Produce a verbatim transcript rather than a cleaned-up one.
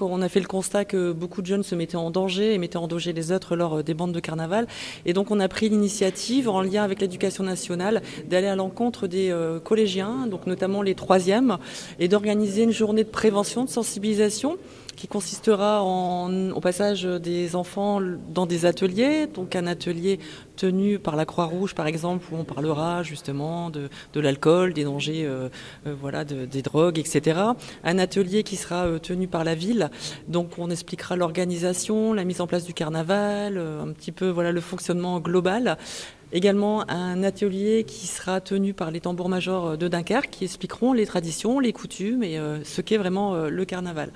Donc on a fait le constat que beaucoup de jeunes se mettaient en danger et mettaient en danger les autres lors des bandes de carnaval. Et donc on a pris l'initiative, en lien avec l'éducation nationale, d'aller à l'encontre des euh, collégiens, donc notamment les troisièmes, et d'organiser une journée de prévention, de sensibilisation, qui consistera en, au passage des enfants dans des ateliers, donc un atelier tenu par la Croix-Rouge par exemple, où on parlera justement de, de l'alcool, des dangers euh, euh, voilà, de, des drogues, et cetera. Un atelier qui sera euh, tenu par la ville, donc on expliquera l'organisation, la mise en place du carnaval, euh, un petit peu voilà, le fonctionnement global. Également un atelier qui sera tenu par les tambours-majors de Dunkerque qui expliqueront les traditions, les coutumes et euh, ce qu'est vraiment euh, le carnaval.